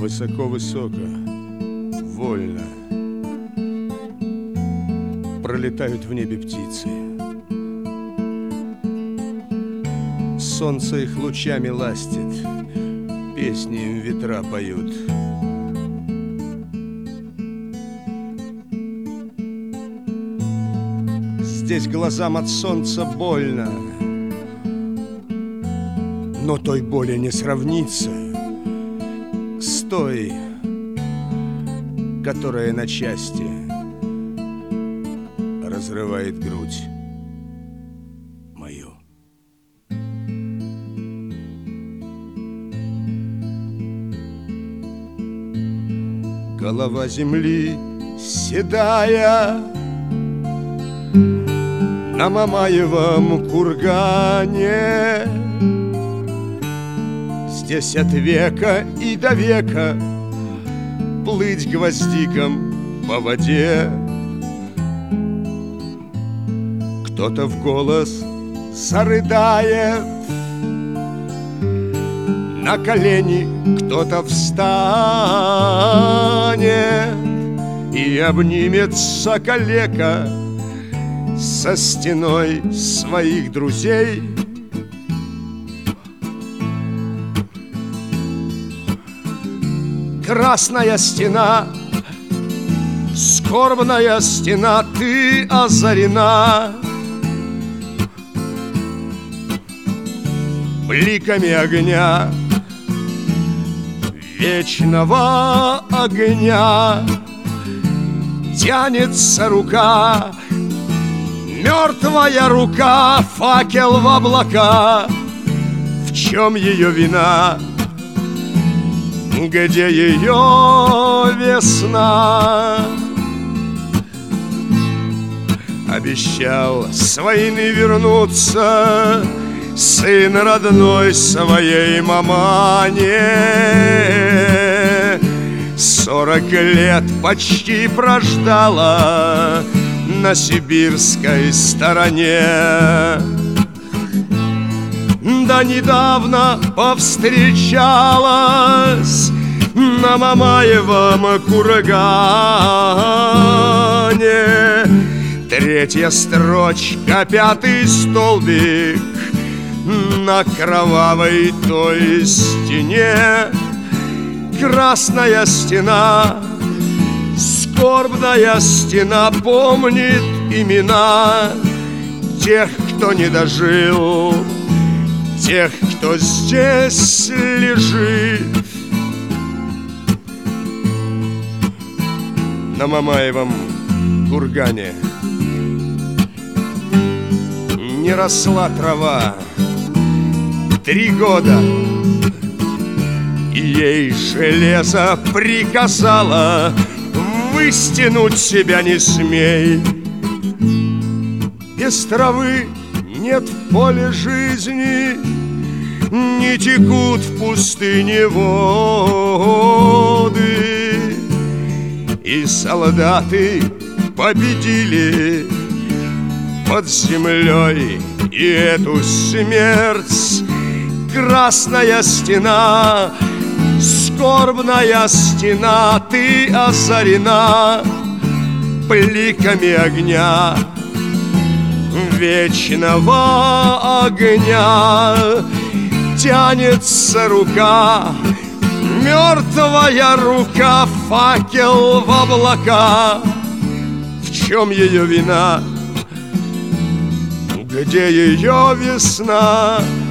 Высоко-высоко, вольно пролетают в небе птицы. Солнце их лучами ластит, песни им ветра поют. Здесь глазам от солнца больно, но той боли не сравнится с той, которая на части разрывает грудь мою. Голова земли седая на Мамаевом кургане. Здесь от века и до века плыть гвоздиком по воде. Кто-то в голос зарыдает, на колени кто-то встанет и обнимется калека со стеной своих друзей. Красная стена, скорбная стена, ты озарена бликами огня, вечного огня. Тянется рука, мертвая рука, факел в облака. В чем ее вина? Где ее весна? Обещал с войны вернуться сын родной своей мамане. 40 лет почти прождала на сибирской стороне. Да недавно повстречалась на Мамаевом кургане. 3-я строчка, 5-й столбик на кровавой той стене. Красная стена, скорбная стена, помнит имена тех, кто не дожил, тех, кто здесь лежит. На Мамаевом кургане не росла трава 3 года, и ей железо приказало: выстянуть себя не смей. Без травы нет в поле жизни, не текут в пустыне воды. И солдаты победили под землей и эту смерть. Красная стена, скорбная стена, ты озарена бликами огня, вечного огня. Тянется рука, мертвая рука, факел в облака. В чем ее вина? Где ее весна?